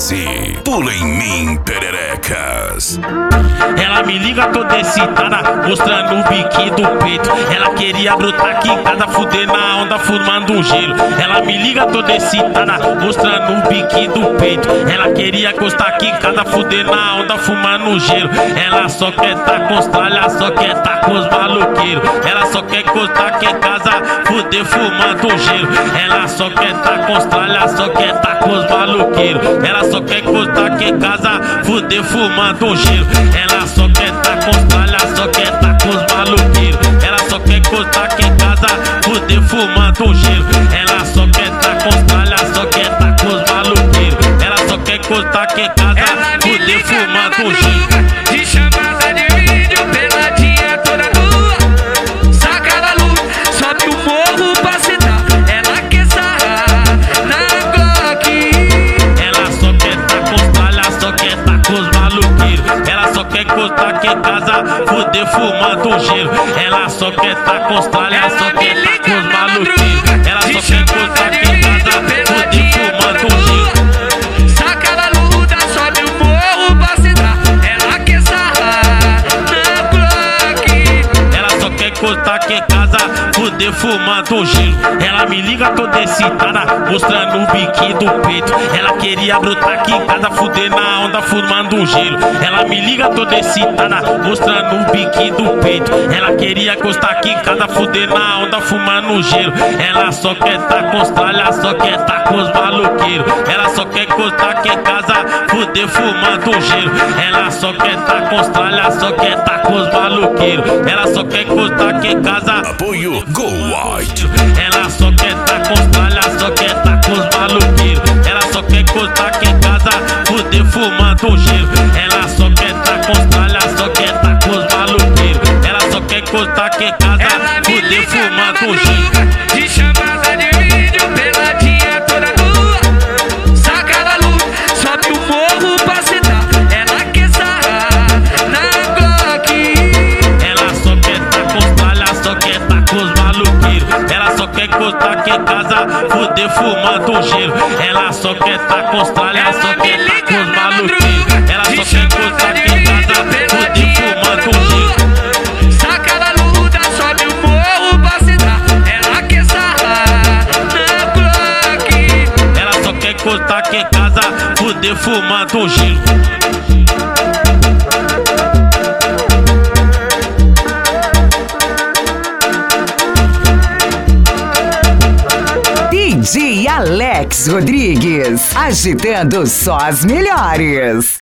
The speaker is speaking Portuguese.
Ozzy, pula em mim, pererecas. Ela me liga toda excitada, mostrando o biquinho do peito. Ela queria brotar aqui em casa, fuder na onda, fumando um gelo. Ela me liga toda excitada, mostrando o biquinho do peito. Ela queria encostar aqui em casa, fuder na onda, fumando um gelo. Ela só quer tá com os tralha, só quer tá com os maloqueiros. Ela só quer encostar aqui em casa, fuder fumando um gelo. Ela só quer tá com os tralha, só quer tá com os maloqueiros. Ela só quer encostar aqui em casa, fuder fumando um gelo. Ela só quer tá com os tralha, só quer tá com os maloqueiros. Ela só quer encostar aqui em casa, fuder fumando um gelo. Ela só quer tá com os tralha, só quer tá com os maloqueiros. Ela só quer encostar aqui em casa, fuder fumando um gelo. De chamada de vídeo, peladinha toda nua. Saca na luz, sobe o morro pra sentar. Ela quer sarrar na Glock. Ela só quer tá com os tralha, só quer tá com os maloqueiros. Ela só quer encostar aqui em casa, fuder fumando um gelo. Ela só quer tá com os tralha, só quer tá com os maloqueiros. Ela só quer encostar aqui em casa, fuder fumando um gelo. Saca na luta, sobe o morro pra sentar. Ela quer sarrar na Glock. Ela só quer encostar aqui em casa, fuder fumando um gelo. Ela me liga toda excitada, mostrando o biquinho do peito. Ela queria brotar aqui em casa, fuder na onda, fumando um gelo. Ela me liga toda excitada, mostrando o biquinho do peito. Ela queria encostar aqui em casa, fuder na onda, fumando um gelo. Ela só quer tá com os tralha, só quer tá com os maloqueiros. Ela só quer encostar aqui em casa, fuder fumando um gelo. Ela só quer tá com os tralha, só quer tá com os maloqueiros. Ela só quer encostar aqui em casa, Apoio Go White. ela só quer tá com os tralha, só quer tá com os maloqueiros. Ela só quer encostar aqui em casa, fuder fumando um gelo. Ela só quer tá com os tralha, só quer tá com os maloqueiros. Ela só quer encostar aqui em casa, fuder fumando um gelo. De chamada de vídeo, peladinha toda nua. Saca na luz, sobe o morro pra sentar. Ela quer sarrar na Glock. Ela só quer tá com os tralha, só quer tá com os maloqueiros. Ela só quer encostar aqui em casa, fuder fumando um gelo. Ela só quer tá com os tralha, só quer tá com os maloqueiros. Ela só quer encostar aqui em casa, fuder fumando um gelo. Saca na luta, sobe o morro pra sentar. Ela quer sarrar na Glock. Ela só quer encostar aqui em casa, fuder fumando um gelo. DJ Alex Rodrigues, agitando só as melhores.